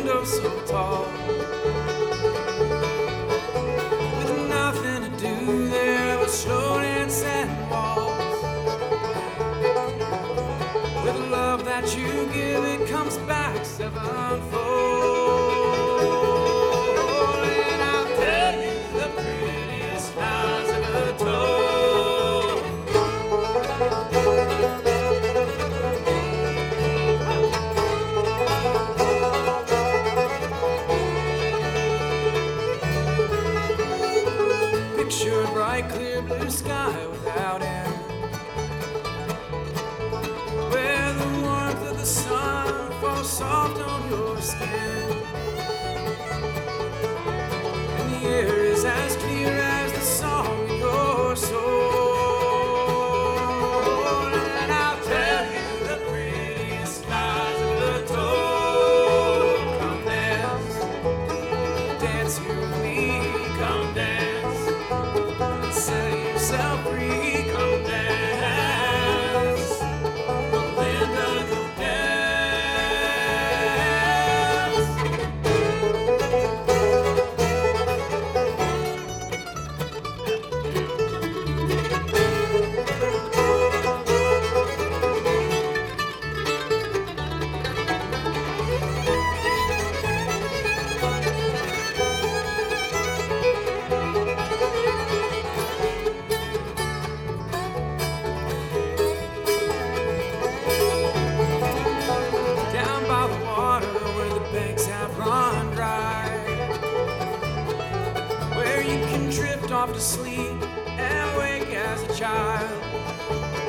window so tall. With nothing to do there but slow dance and waltz. With love that you give, it comes back sevenfold. And I'll tell you the prettiest lies ever told. Picture a bright, clear blue sky without end, where the warmth of the sun falls soft on your skin, and the air is as clear as the song in your soul. And I'll tell you the prettiest lies ever told. Come dance, dance here with me. Come dance, set yourself free. Come dance, Linda, come dance. Down by the water where the banks have run dry, where you can drift off to sleep and wake as a child.